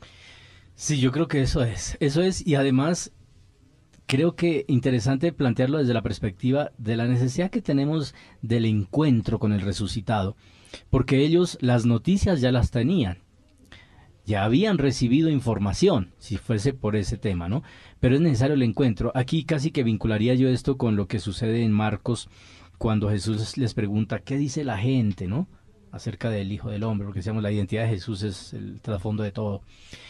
E: Sí, yo creo que eso es, y además creo que interesante plantearlo desde la perspectiva de la necesidad que tenemos del encuentro con el resucitado, porque ellos las noticias ya las tenían. Ya habían recibido información, si fuese por ese tema, ¿no? Pero es necesario el encuentro. Aquí casi que vincularía yo esto con lo que sucede en Marcos, cuando Jesús les pregunta, ¿qué dice la gente, no? Acerca del Hijo del Hombre, porque decíamos, la identidad de Jesús es el trasfondo de todo.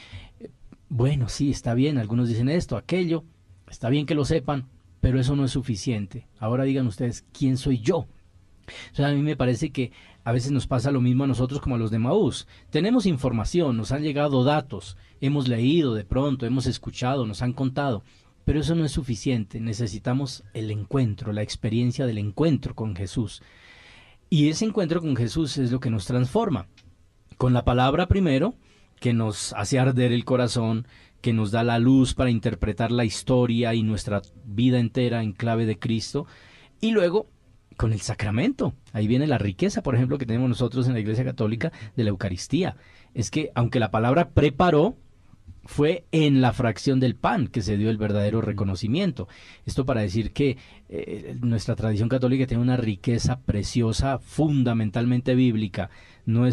E: Bueno, sí, está bien, algunos dicen esto, aquello, está bien que lo sepan, pero eso no es suficiente. Ahora digan ustedes, ¿quién soy yo? O sea, a mí me parece que a veces nos pasa lo mismo a nosotros como a los de Emaús. Tenemos información, nos han llegado datos, hemos leído de pronto, hemos escuchado, nos han contado, pero eso no es suficiente. Necesitamos el encuentro, la experiencia del encuentro con Jesús. Y ese encuentro con Jesús es lo que nos transforma. Con la palabra primero, que nos hace arder el corazón, que nos da la luz para interpretar la historia y nuestra vida entera en clave de Cristo, y luego con el sacramento. Ahí viene la riqueza, por ejemplo, que tenemos nosotros en la Iglesia Católica de la Eucaristía. Es que, aunque la palabra preparó, fue en la fracción del pan que se dio el verdadero reconocimiento. Esto para decir que nuestra tradición católica tiene una riqueza preciosa, fundamentalmente bíblica. No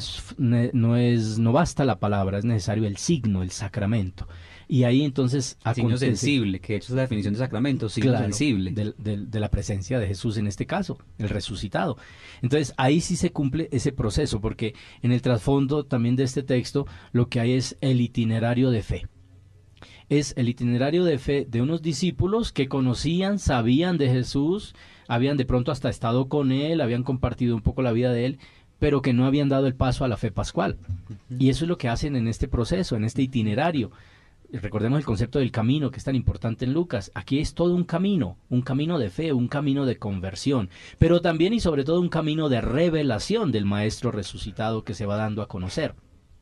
E: basta la palabra, es necesario el signo, el sacramento. Y ahí entonces
D: signo sensible, que de hecho es la definición de sacramento, signo sensible.
E: De la presencia de Jesús en este caso, el resucitado. Entonces ahí sí se cumple ese proceso, porque en el trasfondo también de este texto lo que hay es el itinerario de fe. Es el itinerario de fe de unos discípulos que conocían, sabían de Jesús, habían de pronto hasta estado con él, habían compartido un poco la vida de él, pero que no habían dado el paso a la fe pascual. Y eso es lo que hacen en este proceso, en este itinerario. Recordemos el concepto del camino, que es tan importante en Lucas. Aquí es todo un camino de fe, un camino de conversión, pero también y sobre todo un camino de revelación del Maestro resucitado que se va dando a conocer.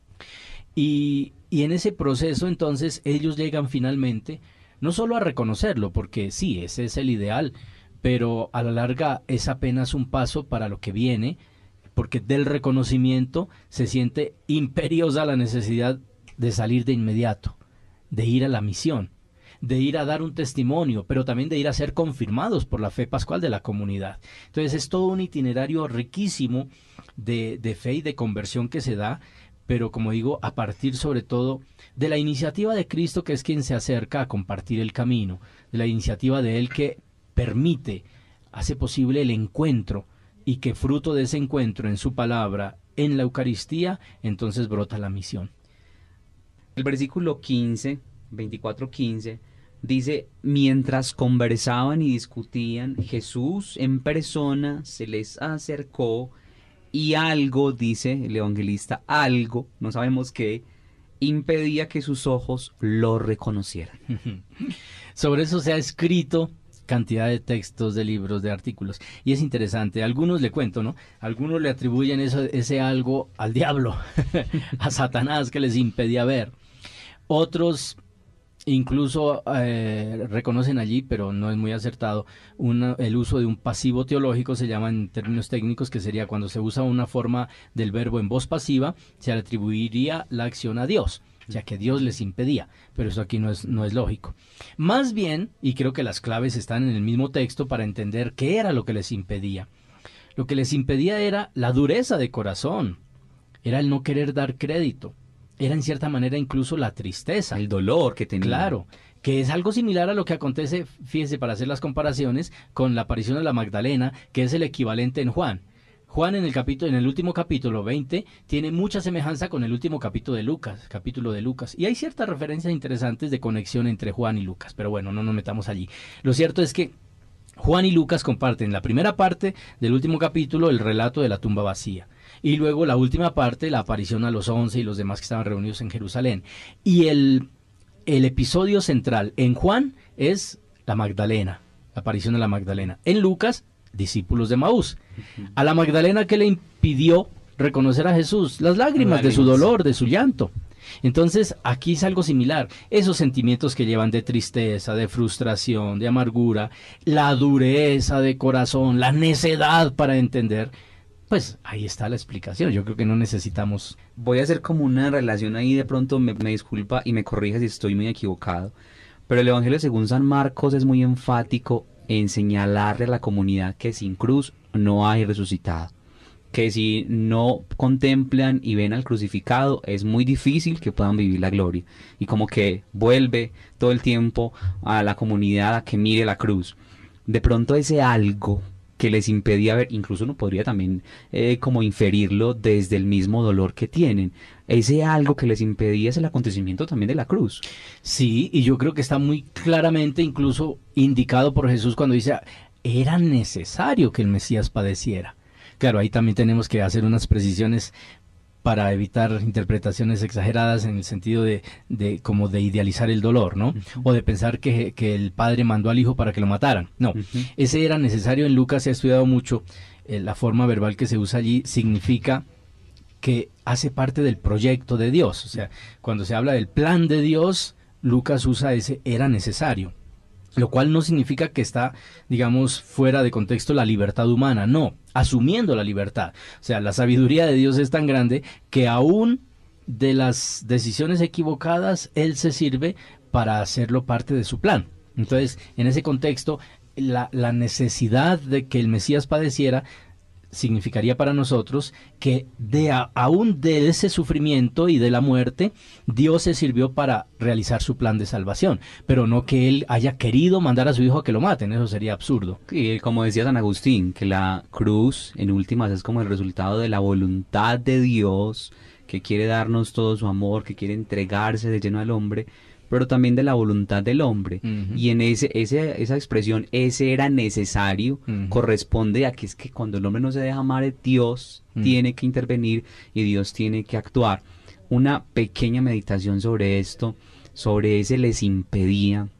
E: Y en ese proceso entonces ellos llegan finalmente no solo a reconocerlo, porque sí, ese es el ideal, pero a la larga es apenas un paso para lo que viene, porque del reconocimiento se siente imperiosa la necesidad de salir de inmediato, de ir a la misión, de ir a dar un testimonio, pero también de ir a ser confirmados por la fe pascual de la comunidad. Entonces es todo un itinerario riquísimo de fe y de conversión que se da, pero como digo, a partir sobre todo de la iniciativa de Cristo, que es quien se acerca a compartir el camino, de la iniciativa de Él que permite, hace posible el encuentro, y que fruto de ese encuentro en su palabra, en la Eucaristía, entonces brota la misión.
D: El versículo 15, 24:15, dice: mientras conversaban y discutían, Jesús en persona se les acercó y algo, dice el evangelista, algo, no sabemos qué, impedía que sus ojos lo reconocieran.
E: Sobre eso se ha escrito cantidad de textos, de libros, de artículos, y es interesante. Algunos le cuento, ¿no? Algunos le atribuyen ese algo al diablo, a Satanás, que les impedía ver. Otros incluso reconocen allí, pero no es muy acertado, el uso de un pasivo teológico, se llama en términos técnicos, que sería cuando se usa una forma del verbo en voz pasiva, se le atribuiría la acción a Dios, ya que Dios les impedía, pero eso aquí no es lógico. Más bien, y creo que las claves están en el mismo texto para entender qué era lo que les impedía. Lo que les impedía era la dureza de corazón, era el no querer dar crédito, era en cierta manera incluso la tristeza.
D: El dolor que tenía.
E: Claro, que es algo similar a lo que acontece, fíjese, para hacer las comparaciones, con la aparición de la Magdalena, que es el equivalente en Juan. Juan en el último capítulo 20 tiene mucha semejanza con el último capítulo de Lucas, y hay ciertas referencias interesantes de conexión entre Juan y Lucas, pero bueno, no nos metamos allí. Lo cierto es que Juan y Lucas comparten la primera parte del último capítulo, el relato de la tumba vacía, y luego la última parte, la aparición a los 11 y los demás que estaban reunidos en Jerusalén. Y el episodio central en Juan es la Magdalena, la aparición de la Magdalena. En Lucas, discípulos de Maús. A la Magdalena, ¿qué le impidió reconocer a Jesús? Las lágrimas de su dolor, de su llanto. Entonces aquí es algo similar, esos sentimientos que llevan de tristeza, de frustración, de amargura, la dureza de corazón, la necedad para entender, pues ahí está la explicación. Yo creo que no necesitamos...
D: Voy a hacer como una relación ahí, de pronto me disculpa y me corrige si estoy muy equivocado, pero el Evangelio según San Marcos es muy enfático en señalarle a la comunidad que sin cruz no hay resucitado, que si no contemplan y ven al crucificado es muy difícil que puedan vivir la gloria, y como que vuelve todo el tiempo a la comunidad a que mire la cruz. De pronto ese algo que les impedía ver, incluso uno podría también como inferirlo desde el mismo dolor que tienen, ese algo que les impedía es el acontecimiento también de la cruz.
E: Sí, y yo creo que está muy claramente incluso indicado por Jesús cuando dice, era necesario que el Mesías padeciera. Claro, ahí también tenemos que hacer unas precisiones para evitar interpretaciones exageradas en el sentido de como de idealizar el dolor, ¿no? O de pensar que el padre mandó al hijo para que lo mataran. No, ese era necesario. En Lucas se ha estudiado mucho, la forma verbal que se usa allí significa que hace parte del proyecto de Dios. O sea, cuando se habla del plan de Dios, Lucas usa ese era necesario. Lo cual no significa que está, digamos, fuera de contexto la libertad humana, no, asumiendo la libertad. O sea, la sabiduría de Dios es tan grande que aún de las decisiones equivocadas, Él se sirve para hacerlo parte de su plan. Entonces, en ese contexto, la necesidad de que el Mesías padeciera significaría para nosotros que aún de ese sufrimiento y de la muerte, Dios se sirvió para realizar su plan de salvación, pero no que Él haya querido mandar a su hijo a que lo maten. Eso sería absurdo.
D: Y como decía San Agustín, que la cruz en últimas es como el resultado de la voluntad de Dios, que quiere darnos todo su amor, que quiere entregarse de lleno al hombre, pero también de la voluntad del hombre. Y en esa expresión, ese era necesario, corresponde a que es que cuando el hombre no se deja amar, Dios tiene que intervenir y Dios tiene que actuar. Una pequeña meditación sobre esto, sobre ese les impedía,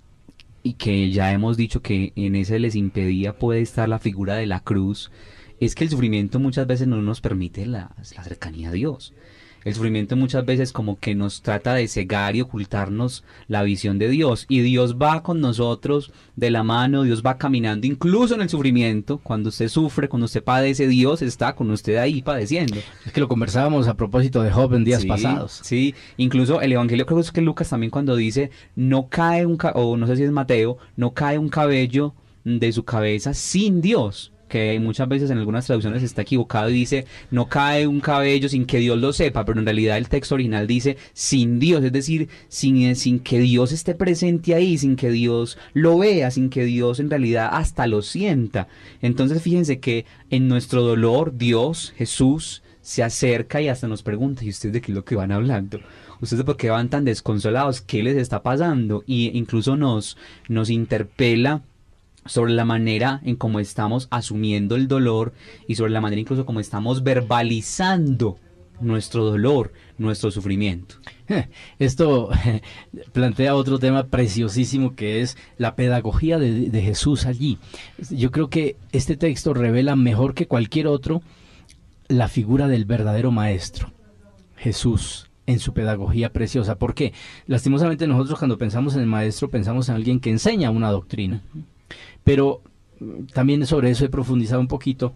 D: y que ya hemos dicho que en ese les impedía puede estar la figura de la cruz, es que el sufrimiento muchas veces no nos permite la cercanía a Dios. El sufrimiento muchas veces como que nos trata de cegar y ocultarnos la visión de Dios. Y Dios va con nosotros de la mano, Dios va caminando incluso en el sufrimiento. Cuando usted sufre, cuando usted padece, Dios está con usted ahí padeciendo.
E: Es que lo conversábamos a propósito de Job en días pasados.
D: Sí, incluso el Evangelio, creo que es que Lucas también cuando dice, no cae o no sé si es Mateo, no cae un cabello de su cabeza sin Dios. Que muchas veces en algunas traducciones está equivocado y dice, no cae un cabello sin que Dios lo sepa, pero en realidad el texto original dice, sin Dios, es decir, sin que Dios esté presente ahí, sin que Dios lo vea, sin que Dios en realidad hasta lo sienta. Entonces fíjense que en nuestro dolor, Dios, Jesús, se acerca y hasta nos pregunta, ¿y ustedes de qué es lo que van hablando? ¿Ustedes por qué van tan desconsolados? ¿Qué les está pasando? Y incluso nos interpela sobre la manera en cómo estamos asumiendo el dolor y sobre la manera incluso como estamos verbalizando nuestro dolor, nuestro sufrimiento.
E: Esto plantea otro tema preciosísimo que es la pedagogía de Jesús allí. Yo creo que este texto revela mejor que cualquier otro la figura del verdadero maestro, Jesús, en su pedagogía preciosa. ¿Por qué? Lastimosamente nosotros cuando pensamos en el maestro pensamos en alguien que enseña una doctrina. Pero también sobre eso he profundizado un poquito.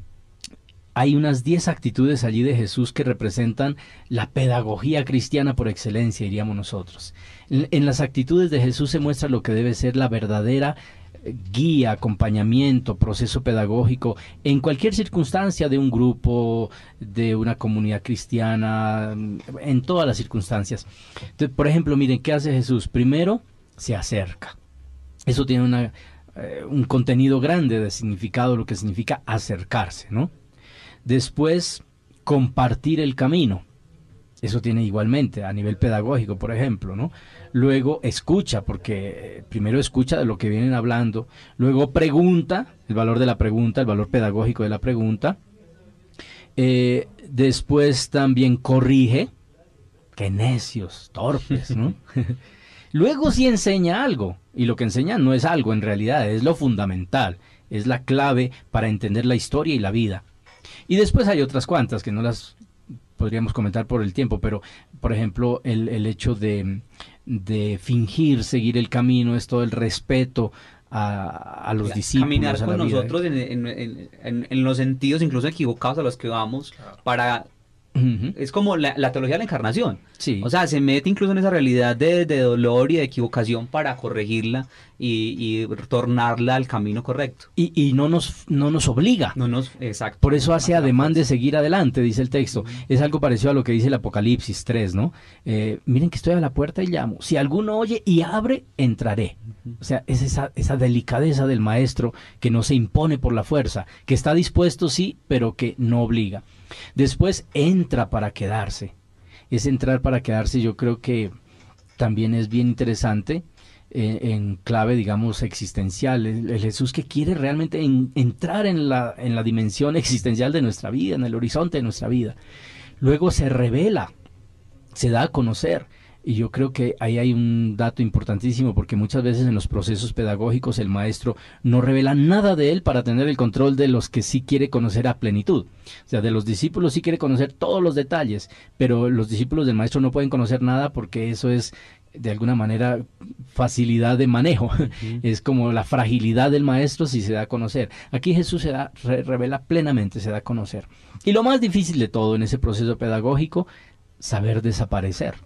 E: Hay unas 10 actitudes allí de Jesús que representan la pedagogía cristiana por excelencia, diríamos nosotros. En las actitudes de Jesús se muestra lo que debe ser la verdadera guía, acompañamiento, proceso pedagógico en cualquier circunstancia de un grupo, de una comunidad cristiana, en todas las circunstancias. Entonces, por ejemplo, miren, ¿qué hace Jesús? Primero, se acerca. Eso tiene un contenido grande de significado, lo que significa acercarse, ¿no? Después, compartir el camino. Eso tiene igualmente a nivel pedagógico, por ejemplo, ¿no? Luego escucha, porque primero escucha de lo que vienen hablando. Luego pregunta, el valor de la pregunta, el valor pedagógico de la pregunta. Después también corrige. ¡Qué necios, torpes!, ¿no? Luego sí enseña algo, y lo que enseña no es algo en realidad, es lo fundamental, es la clave para entender la historia y la vida. Y después hay otras cuantas que no las podríamos comentar por el tiempo, pero por ejemplo el hecho de fingir seguir el camino, es todo el respeto a los discípulos.
D: Caminar
E: a
D: con
E: la
D: nosotros en los sentidos incluso equivocados a los que vamos, para... Es como la teología de la encarnación.
E: Sí.
D: O sea, se mete incluso en esa realidad de dolor y de equivocación para corregirla y tornarla al camino correcto.
E: Y no nos obliga.
D: Exacto.
E: Por eso hace ademán de seguir adelante, dice el texto. Es algo parecido a lo que dice el Apocalipsis 3, ¿no? Miren que estoy a la puerta y llamo. Si alguno oye y abre, entraré. O sea, es esa delicadeza del maestro que no se impone por la fuerza, que está dispuesto, sí, pero que no obliga. Después entra para quedarse. Ese entrar para quedarse yo creo que también es bien interesante en clave, digamos, existencial. El Jesús que quiere realmente entrar en la dimensión existencial de nuestra vida, en el horizonte de nuestra vida. Luego se revela, se da a conocer. Y yo creo que ahí hay un dato importantísimo, porque muchas veces en los procesos pedagógicos el maestro no revela nada de él para tener el control de los que sí quiere conocer a plenitud. O sea, de los discípulos sí quiere conocer todos los detalles, pero los discípulos del maestro no pueden conocer nada porque eso es de alguna manera facilidad de manejo. Es como la fragilidad del maestro si se da a conocer. Aquí Jesús se revela plenamente, se da a conocer. Y lo más difícil de todo en ese proceso pedagógico, saber desaparecer.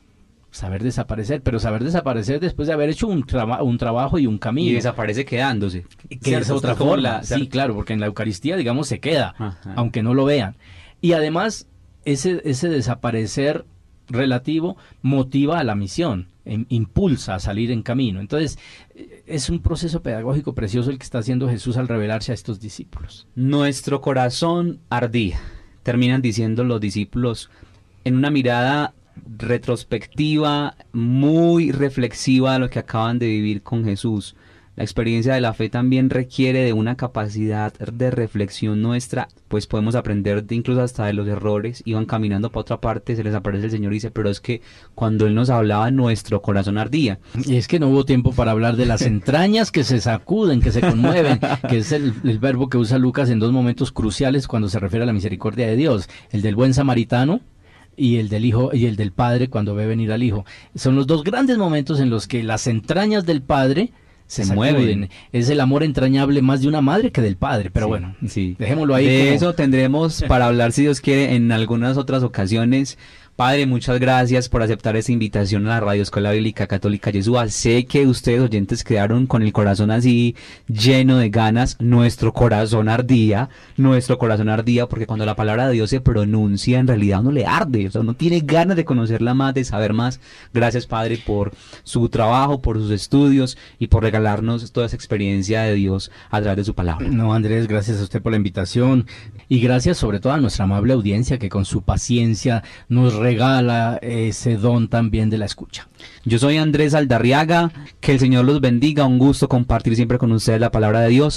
E: Saber desaparecer, pero saber desaparecer después de haber hecho un trabajo y un camino.
D: Y desaparece quedándose.
E: Que es otra forma. Sí, claro, porque en la Eucaristía, digamos, se queda, aunque no lo vean. Y además, ese desaparecer relativo motiva a la misión, impulsa a salir en camino. Entonces, es un proceso pedagógico precioso el que está haciendo Jesús al revelarse a estos discípulos.
D: Nuestro corazón ardía, terminan diciendo los discípulos en una mirada retrospectiva, muy reflexiva de lo que acaban de vivir con Jesús. La experiencia de la fe también requiere de una capacidad de reflexión nuestra, pues podemos aprender incluso hasta de los errores. Iban caminando para otra parte, se les aparece el Señor y dice, pero es que cuando Él nos hablaba, nuestro corazón ardía.
E: Y es que no hubo tiempo para hablar de las entrañas que se sacuden, que se conmueven, que es el verbo que usa Lucas en dos momentos cruciales cuando se refiere a la misericordia de Dios. El del buen samaritano, y el del hijo y el del padre cuando ve venir al hijo. Son los dos grandes momentos en los que las entrañas del padre se mueven. Es el amor entrañable más de una madre que del padre, pero bueno,
D: sí.
E: Dejémoslo ahí.
D: De eso tendremos para hablar, si Dios quiere, en algunas otras ocasiones. Padre, muchas gracias por aceptar esta invitación a la Radio Escuela Bíblica Católica Yeshua. Sé que ustedes, oyentes, quedaron con el corazón así lleno de ganas. Nuestro corazón ardía, porque cuando la palabra de Dios se pronuncia, en realidad uno le arde, o sea, uno tiene ganas de conocerla más, de saber más. Gracias, Padre, por su trabajo, por sus estudios y por regalarnos toda esa experiencia de Dios a través de su palabra.
E: No, Andrés, gracias a usted por la invitación y gracias sobre todo a nuestra amable audiencia que con su paciencia nos regala ese don también de la escucha.
D: Yo soy Andrés Aldarriaga, que el Señor los bendiga, un gusto compartir siempre con ustedes la palabra de Dios.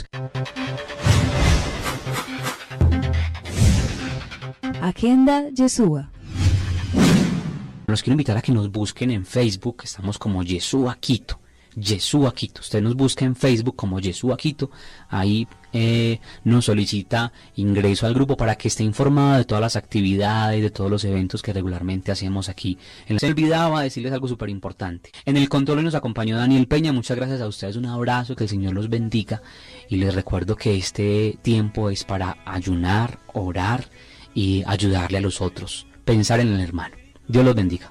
H: Agenda Yeshua.
J: Los quiero invitar a que nos busquen en Facebook, estamos como Yeshua Quito. Yeshua Quito, usted nos busca en Facebook como Yeshua Quito, ahí nos solicita ingreso al grupo para que esté informado de todas las actividades, de todos los eventos que regularmente hacemos aquí. Se me olvidaba decirles algo súper importante. En el control nos acompañó Daniel Peña, muchas gracias a ustedes, un abrazo, que el Señor los bendiga y les recuerdo que este tiempo es para ayunar, orar y ayudarle a los otros, pensar en el hermano. Dios los bendiga.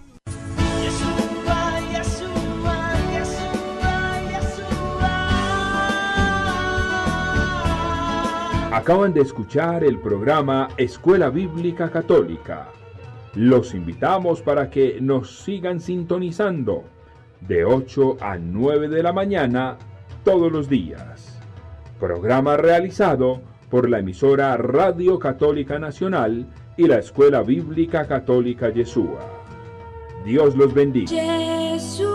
C: Acaban de escuchar el programa Escuela Bíblica Católica. Los invitamos para que nos sigan sintonizando de 8 a 9 de la mañana todos los días. Programa realizado por la emisora Radio Católica Nacional y la Escuela Bíblica Católica Yeshua. Dios los bendiga.